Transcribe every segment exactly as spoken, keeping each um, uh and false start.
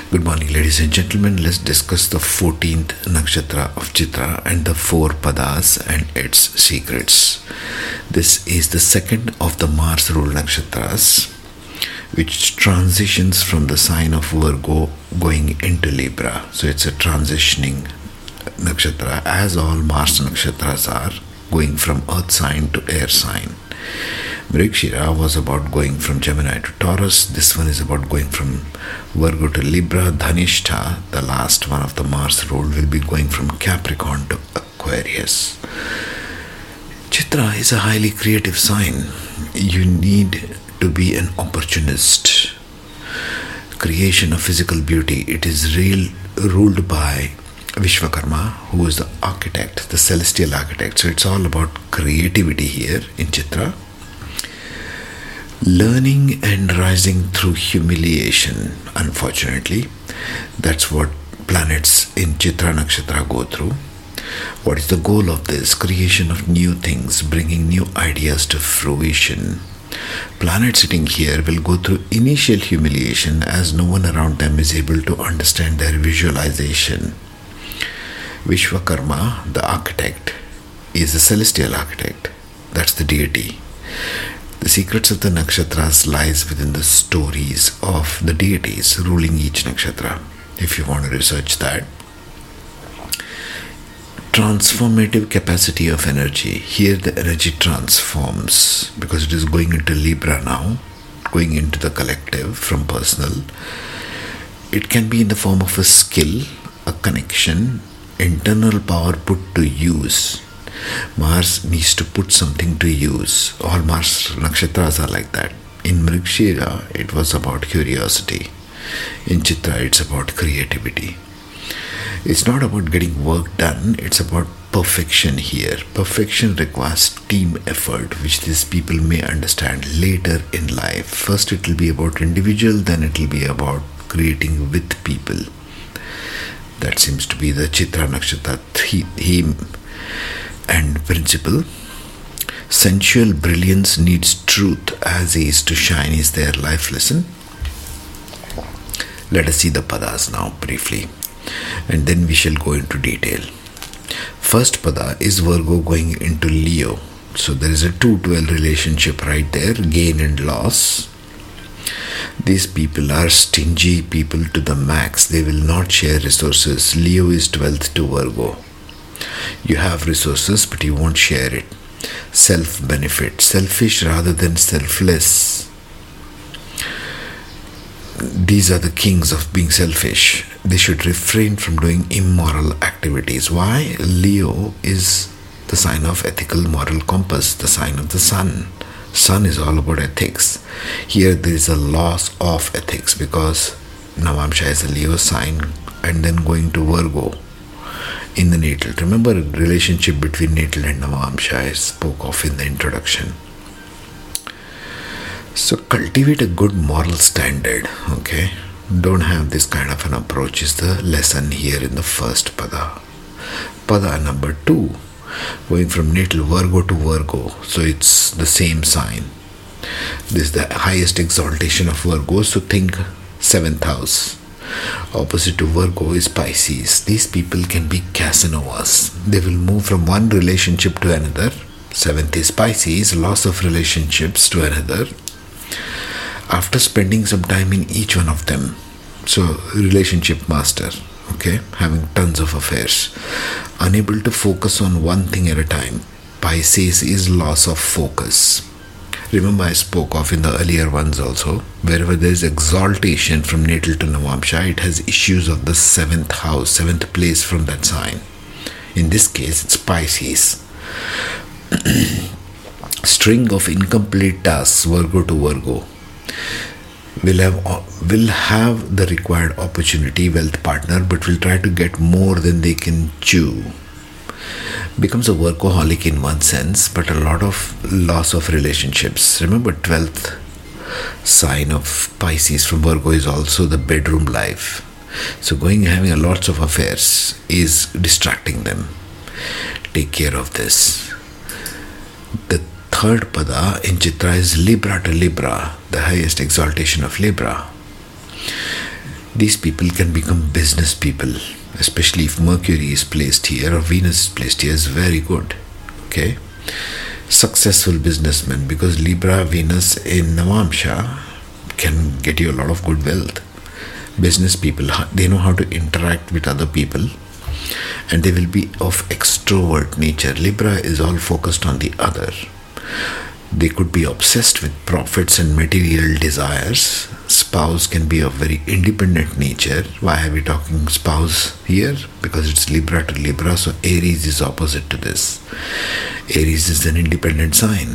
Good morning, ladies and gentlemen. Let's discuss the fourteenth nakshatra of Chitra and the four padas and its secrets. This is the second of the Mars ruled nakshatras, which transitions from the sign of Virgo going into Libra. So it's a transitioning nakshatra, as all Mars nakshatras are, going from earth sign to air sign. Mrigashira was about going from Gemini to Taurus. This one is about going from Virgo to Libra. Dhanishta, the last one of the Mars rule, will be going from Capricorn to Aquarius. Chitra is a highly creative sign. You need to be an opportunist. Creation of physical beauty. It is real, ruled by Vishwakarma, who is the architect, the celestial architect. So it's all about creativity here in Chitra. Learning and rising through humiliation, unfortunately. That's what planets in Chitra Nakshatra go through. What is the goal of this? Creation of new things, bringing new ideas to fruition. Planet sitting here will go through initial humiliation as no one around them is able to understand their visualization. Vishwakarma, the architect, is a celestial architect. That's the deity. The secrets of the nakshatras lies within the stories of the deities ruling each nakshatra. If you want to research that. Transformative capacity of energy. Here the energy transforms because it is going into Libra now, going into the collective from personal. It can be in the form of a skill, a connection, internal power put to use. Mars needs to put something to use. All Mars nakshatras are like that. In Mrigashira, it was about curiosity. In Chitra, it's about creativity. It's not about getting work done, it's about perfection here. Perfection requires team effort, which these people may understand later in life. First, it will be about individual, then it will be about creating with people. That seems to be the Chitra Nakshatra theme and principle. Sensual brilliance needs truth as is to shine is their life lesson. Let us see the padas now briefly, and then we shall go into detail. First pada is Virgo going into Leo. So there is a two twelve relationship right there, gain and loss. These people are stingy people to the max. They will not share resources. Leo is twelfth to Virgo. You have resources, but you won't share it. Self-benefit, selfish rather than selfless. These are the kings of being selfish. They should refrain from doing immoral activities. Why? Leo is the sign of ethical moral compass, the sign of the sun. Sun is all about ethics. Here there is a loss of ethics because Navamsha is a Leo sign and then going to Virgo in the natal. Remember the relationship between natal and Navamsha I spoke of in the introduction. So cultivate a good moral standard, okay? Don't have this kind of an approach is the lesson here in the first pada. Pada number two, going from natal Virgo to Virgo, so it's the same sign. This is the highest exaltation of Virgo, so think seventh house. Opposite to Virgo is Pisces. These people can be Casanovas. They will move from one relationship to another. Seventh is Pisces, loss of relationships to another. After spending some time in each one of them. So, relationship master, okay, having tons of affairs. Unable to focus on one thing at a time. Pisces is loss of focus. Remember I spoke of in the earlier ones also, wherever there is exaltation from natal to Navamsha, it has issues of the seventh house, seventh place from that sign. In this case, it's Pisces. String of incomplete tasks, Virgo to Virgo. Will have, will have the required opportunity, wealth partner, but will try to get more than they can chew. Becomes a workaholic in one sense, but a lot of loss of relationships. Remember, twelfth sign of Pisces from Virgo is also the bedroom life. So going having a lots of affairs is distracting them. Take care of this. The third pada in Chitra is Libra to Libra, the highest exaltation of Libra. These people can become business people, especially if Mercury is placed here or Venus is placed here, is very good. Okay, successful businessmen, because Libra Venus in Navamsha can get you a lot of good wealth. Business people, they know how to interact with other people, and they will be of extrovert nature. Libra is all focused on the other. They could be obsessed with profits and material desires. Spouse can be of very independent nature. Why are we talking spouse here? Because it's Libra to Libra, so Aries is opposite to this. Aries is an independent sign.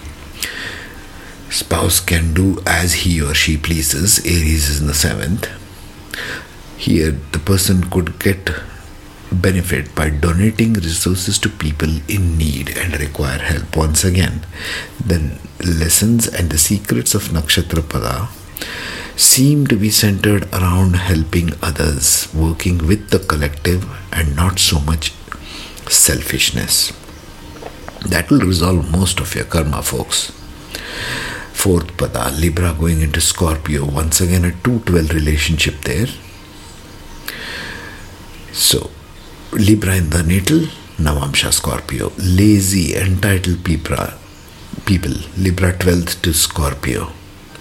Spouse can do as he or she pleases. Aries is in the seventh. Here, the person could get benefit by donating resources to people in need and require help. Once again, the lessons and the secrets of Nakshatra Pada seem to be centered around helping others, working with the collective, and not so much selfishness. That will resolve most of your karma, folks. Fourth Pada, Libra going into Scorpio. Once again, a two twelve relationship there. So, Libra in the natal, Navamsha Scorpio. Lazy, entitled people, people Libra twelfth to Scorpio.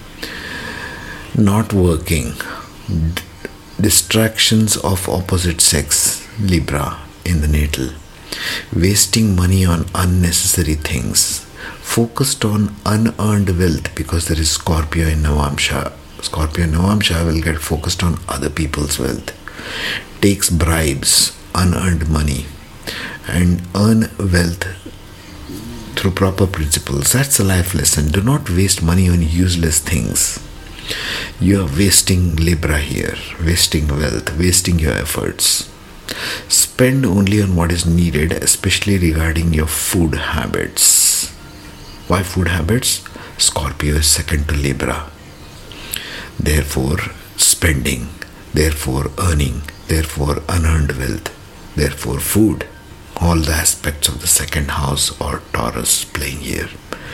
Not working. D- distractions of opposite sex, Libra in the natal. Wasting money on unnecessary things. Focused on unearned wealth, because there is Scorpio in Navamsha. Scorpio in Navamsha will get focused on other people's wealth. Takes bribes, unearned money, and earn wealth through proper principles. That's a life lesson. Do not waste money on useless things. You are wasting Libra here, wasting wealth, wasting your efforts. Spend only on what is needed, especially regarding your food habits. Why food habits? Scorpio is second to Libra. Therefore, spending, therefore earning, therefore unearned wealth, therefore food. All the aspects of the second house or Taurus playing here.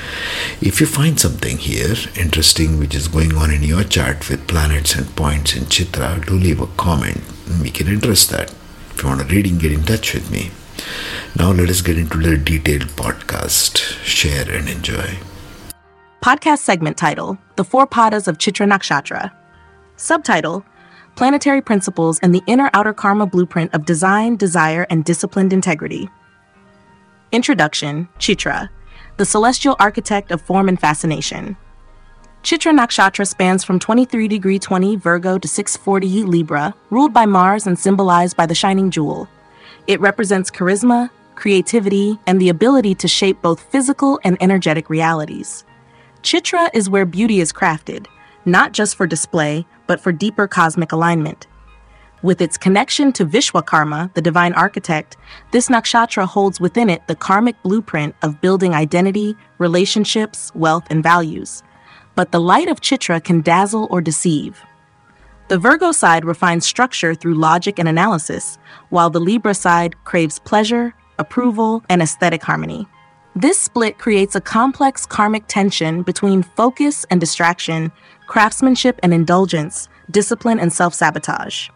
If you find something here interesting which is going on in your chart with planets and points in Chitra, do leave a comment. We can address that. If you want a reading, get in touch with me. Now let us get into the detailed podcast. Share and enjoy. Podcast segment title, The Four Padas of Chitra Nakshatra. Subtitle, Planetary Principles and the Inner-Outer Karma Blueprint of Design, Desire, and Disciplined Integrity. Introduction, Chitra, the celestial architect of form and fascination. Chitra Nakshatra spans from twenty-three degree twenty Virgo to six forty Libra, ruled by Mars and symbolized by the shining jewel. It represents charisma, creativity, and the ability to shape both physical and energetic realities. Chitra is where beauty is crafted, not just for display, but for deeper cosmic alignment. With its connection to Vishwakarma, the divine architect, this nakshatra holds within it the karmic blueprint of building identity, relationships, wealth, and values. But the light of Chitra can dazzle or deceive. The Virgo side refines structure through logic and analysis, while the Libra side craves pleasure, approval, and aesthetic harmony. This split creates a complex karmic tension between focus and distraction, craftsmanship and indulgence, discipline and self-sabotage.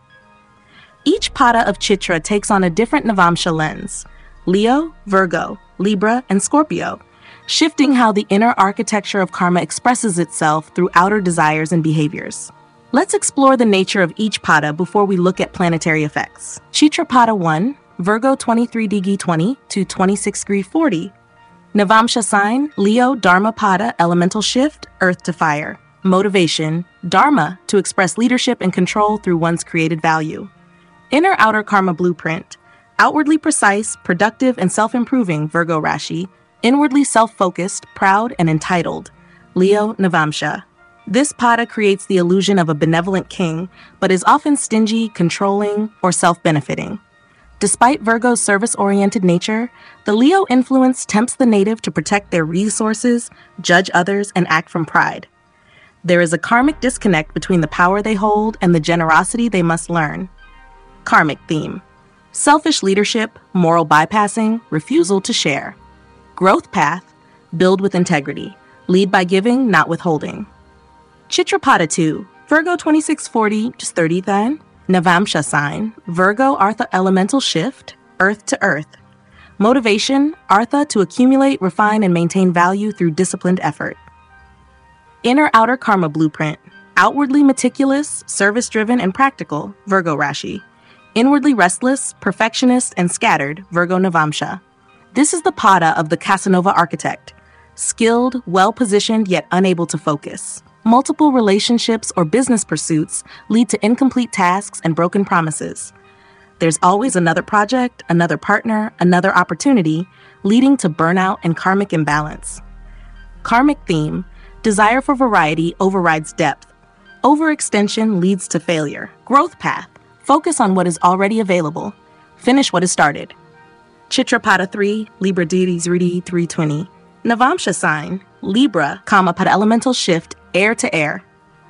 Each pada of Chitra takes on a different Navamsha lens: Leo, Virgo, Libra, and Scorpio, shifting how the inner architecture of karma expresses itself through outer desires and behaviors. Let's explore the nature of each pada before we look at planetary effects. Chitra Pada one, Virgo twenty-three degree twenty to twenty-six degree forty. Navamsha sign, Leo, Dharma Pada, elemental shift, earth to fire. Motivation, Dharma, to express leadership and control through one's created value. Inner-outer karma blueprint, outwardly precise, productive, and self-improving, Virgo Rashi. Inwardly self-focused, proud, and entitled, Leo Navamsha. This pada creates the illusion of a benevolent king, but is often stingy, controlling, or self-benefiting. Despite Virgo's service-oriented nature, the Leo influence tempts the native to protect their resources, judge others, and act from pride. There is a karmic disconnect between the power they hold and the generosity they must learn. Karmic theme: selfish leadership, moral bypassing, refusal to share. Growth path: build with integrity, lead by giving, not withholding. Chitra Pada two, Virgo twenty-six forty, just thirty then. Navamsha sign, Virgo Artha elemental shift, earth to earth. Motivation, Artha to accumulate, refine, and maintain value through disciplined effort. Inner-outer karma blueprint, outwardly meticulous, service-driven, and practical, Virgo Rashi. Inwardly restless, perfectionist, and scattered, Virgo Navamsha. This is the pada of the Casanova architect. Skilled, well-positioned, yet unable to focus. Multiple relationships or business pursuits lead to incomplete tasks and broken promises. There's always another project, another partner, another opportunity, leading to burnout and karmic imbalance. Karmic theme, desire for variety overrides depth. Overextension leads to failure. Growth path, focus on what is already available. Finish what is started. Chitrapada three, Libra deities Rudy three twenty. Navamsha sign, Libra, comma, pada elemental shift, air to air.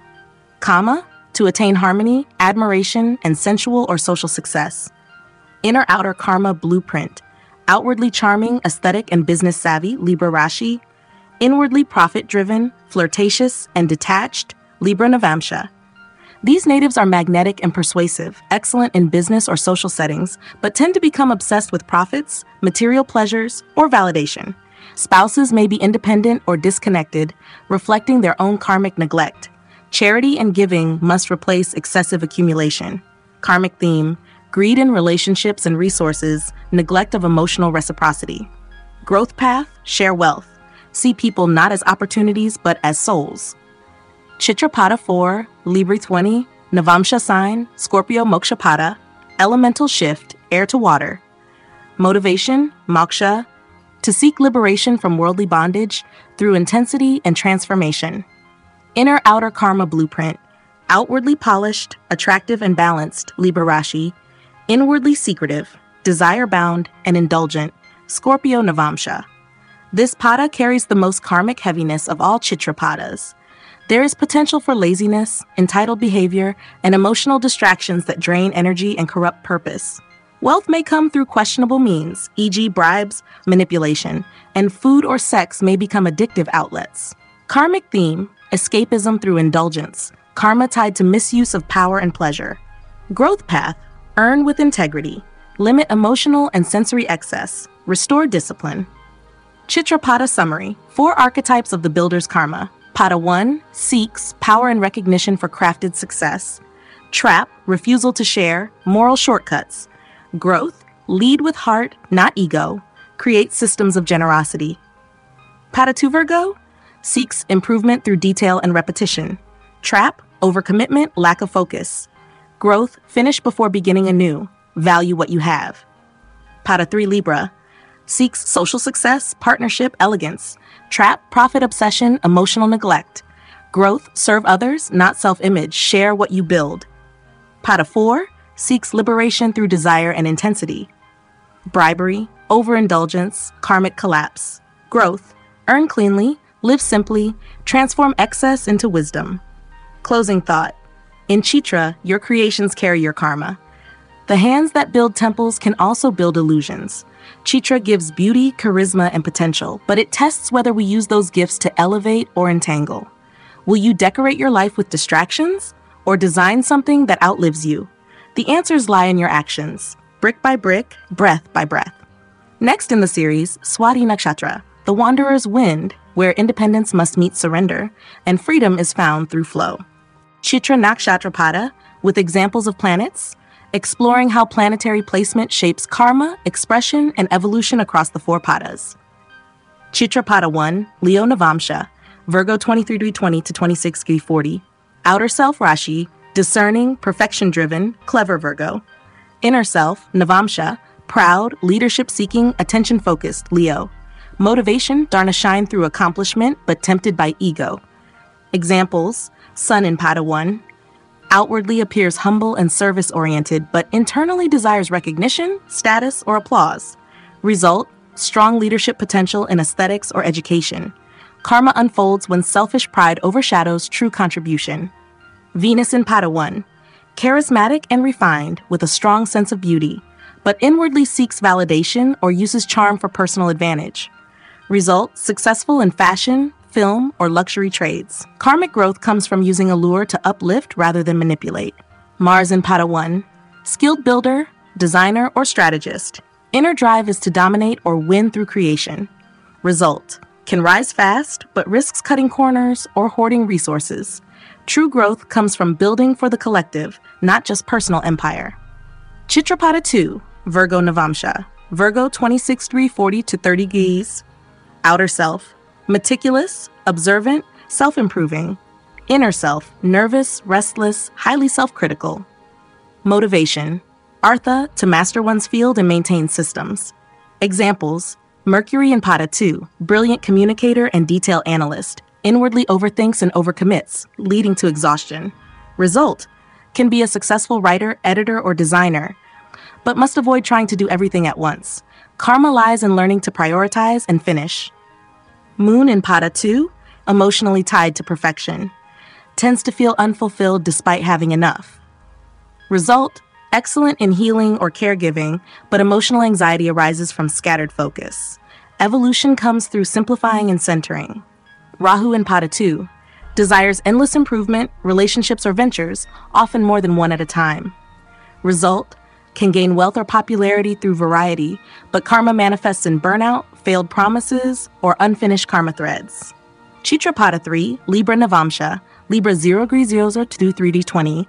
Comma, to attain harmony, admiration, and sensual or social success. Inner-outer karma blueprint, outwardly charming, aesthetic, and business savvy, Libra Rashi. Inwardly profit-driven, flirtatious, and detached, Libra Navamsha. These natives are magnetic and persuasive, excellent in business or social settings, but tend to become obsessed with profits, material pleasures, or validation. Spouses may be independent or disconnected, reflecting their own karmic neglect. Charity and giving must replace excessive accumulation. Karmic theme, greed in relationships and resources, neglect of emotional reciprocity. Growth path, share wealth. See people not as opportunities, but as souls. Chitrapada four, Libra twenty, Navamsha sign, Scorpio Mokshapada, elemental shift, air to water. Motivation, moksha, to seek liberation from worldly bondage through intensity and transformation. Inner-outer karma blueprint, outwardly polished, attractive, and balanced, Libra Rashi. Inwardly secretive, desire-bound, and indulgent, Scorpio Navamsha. This pada carries the most karmic heaviness of all Chitrapadas. There is potential for laziness, entitled behavior, and emotional distractions that drain energy and corrupt purpose. Wealth may come through questionable means, for example bribes, manipulation, and food or sex may become addictive outlets. Karmic theme, escapism through indulgence, karma tied to misuse of power and pleasure. Growth path, earn with integrity, limit emotional and sensory excess, restore discipline. Chitrapada summary, four archetypes of the builder's karma. Pada one, seeks power and recognition for crafted success. Trap, refusal to share, moral shortcuts. Growth, lead with heart, not ego, create systems of generosity. Pada two Virgo, seeks improvement through detail and repetition. Trap, overcommitment, lack of focus. Growth, finish before beginning anew, value what you have. Pada three Libra, seeks social success, partnership, elegance. Trap, profit obsession, emotional neglect. Growth, serve others, not self-image, share what you build. Pada four, seeks liberation through desire and intensity. Bribery, overindulgence, karmic collapse. Growth, earn cleanly, live simply, transform excess into wisdom. Closing thought. In Chitra, your creations carry your karma. The hands that build temples can also build illusions. Chitra gives beauty, charisma, and potential, but it tests whether we use those gifts to elevate or entangle. Will you decorate your life with distractions or design something that outlives you? The answers lie in your actions, brick by brick, breath by breath. Next in the series, Swati Nakshatra, the wanderer's wind, where independence must meet surrender, and freedom is found through flow. Chitra Nakshatra Pada, with examples of planets, exploring how planetary placement shapes karma, expression, and evolution across the four padas. Chitra Pada one, Leo Navamsha, Virgo twenty-three twenty to twenty-six forty, outer self Rashi, discerning, perfection-driven, clever Virgo. Inner self, Navamsha, proud, leadership-seeking, attention-focused, Leo. Motivation, Dharna shine through accomplishment, but tempted by ego. Examples, Sun in Pada one, outwardly appears humble and service-oriented, but internally desires recognition, status, or applause. Result, strong leadership potential in aesthetics or education. Karma unfolds when selfish pride overshadows true contribution. Venus in Pada one, charismatic and refined with a strong sense of beauty, but inwardly seeks validation or uses charm for personal advantage. Result, successful in fashion, film, or luxury trades. Karmic growth comes from using allure to uplift rather than manipulate. Mars in Pada one, skilled builder, designer, or strategist. Inner drive is to dominate or win through creation. Result: can rise fast, but risks cutting corners or hoarding resources. True growth comes from building for the collective, not just personal empire. Chitrapada two, Virgo Navamsha. Virgo twenty-six three forty to thirty Gs. Outer self: meticulous, observant, self-improving. Inner self: nervous, restless, highly self-critical. Motivation: Artha, to master one's field and maintain systems. Examples: Mercury in Pada two, brilliant communicator and detail analyst, inwardly overthinks and overcommits, leading to exhaustion. Result: can be a successful writer, editor, or designer, but must avoid trying to do everything at once. Karma lies in learning to prioritize and finish. Moon in Pada two, emotionally tied to perfection, tends to feel unfulfilled despite having enough. Result: excellent in healing or caregiving, but emotional anxiety arises from scattered focus. Evolution comes through simplifying and centering. Rahu in Pada two, desires endless improvement, relationships or ventures, often more than one at a time. Result: can gain wealth or popularity through variety, but karma manifests in burnout, failed promises, or unfinished karma threads. Chitrapada three, Libra Navamsha, Libra zero degree zero zero to three D twenty.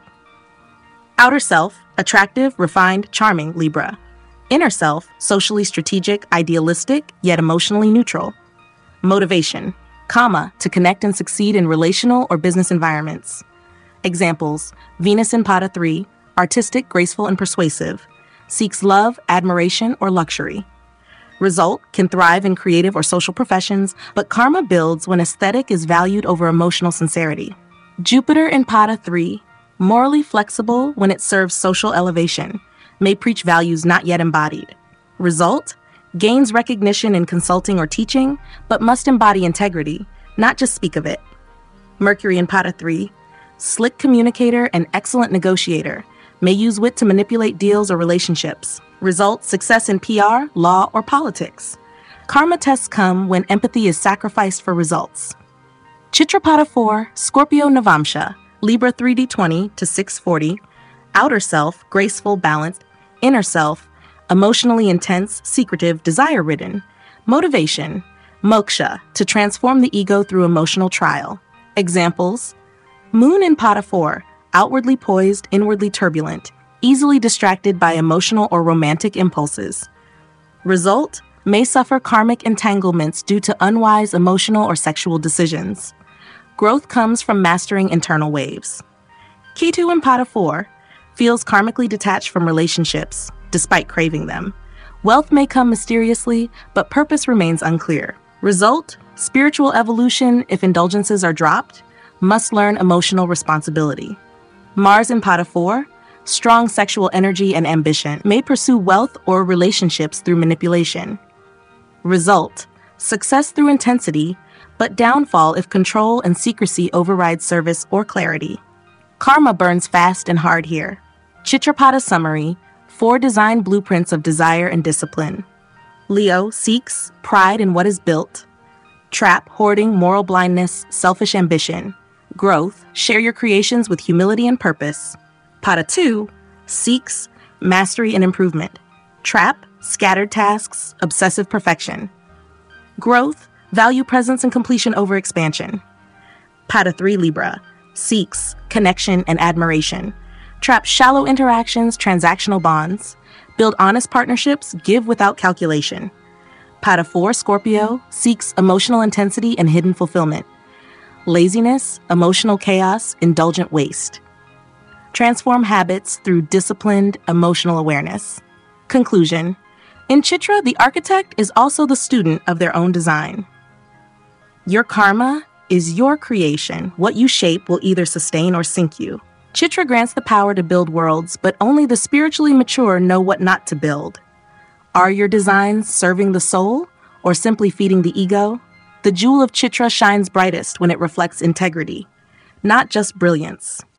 Outer self: attractive, refined, charming, Libra. Inner self: socially strategic, idealistic, yet emotionally neutral. Motivation: Kama, to connect and succeed in relational or business environments. Examples: Venus in Pada three, artistic, graceful, and persuasive, seeks love, admiration, or luxury. Result: can thrive in creative or social professions, but karma builds when aesthetic is valued over emotional sincerity. Jupiter in Pada three, morally flexible when it serves social elevation, may preach values not yet embodied. Result: gains recognition in consulting or teaching, but must embody integrity, not just speak of it. Mercury in Pada three, slick communicator and excellent negotiator, may use wit to manipulate deals or relationships. Result: success in P R, law, or politics. Karma tests come when empathy is sacrificed for results. Chitrapada four, Scorpio Navamsha, Libra three D twenty to six forty, outer self: graceful, balanced. Inner self: emotionally intense, secretive, desire-ridden. Motivation: moksha, to transform the ego through emotional trial. Examples: Moon in Pada four, outwardly poised, inwardly turbulent, easily distracted by emotional or romantic impulses. Result: may suffer karmic entanglements due to unwise emotional or sexual decisions. Growth comes from mastering internal waves. Ketu in Pada four, feels karmically detached from relationships, despite craving them. Wealth may come mysteriously, but purpose remains unclear. Result: spiritual evolution, if indulgences are dropped, must learn emotional responsibility. Mars in Pada four, strong sexual energy and ambition, may pursue wealth or relationships through manipulation. Result: success through intensity, but downfall if control and secrecy override service or clarity. Karma burns fast and hard here. Chitrapada summary: four design blueprints of desire and discipline. Leo seeks pride in what is built. Trap: hoarding, moral blindness, selfish ambition. Growth: share your creations with humility and purpose. Pada two seeks mastery and improvement. Trap: scattered tasks, obsessive perfection. Growth: value presence and completion over expansion. Pada three Libra seeks connection and admiration. Trap: shallow interactions, transactional bonds. Build honest partnerships, give without calculation. Pada four Scorpio seeks emotional intensity and hidden fulfillment. Laziness, emotional chaos, indulgent waste. Transform habits through disciplined, emotional awareness. Conclusion: in Chitra, the architect is also the student of their own design. Your karma is your creation. What you shape will either sustain or sink you. Chitra grants the power to build worlds, but only the spiritually mature know what not to build. Are your designs serving the soul or simply feeding the ego? The jewel of Chitra shines brightest when it reflects integrity, not just brilliance.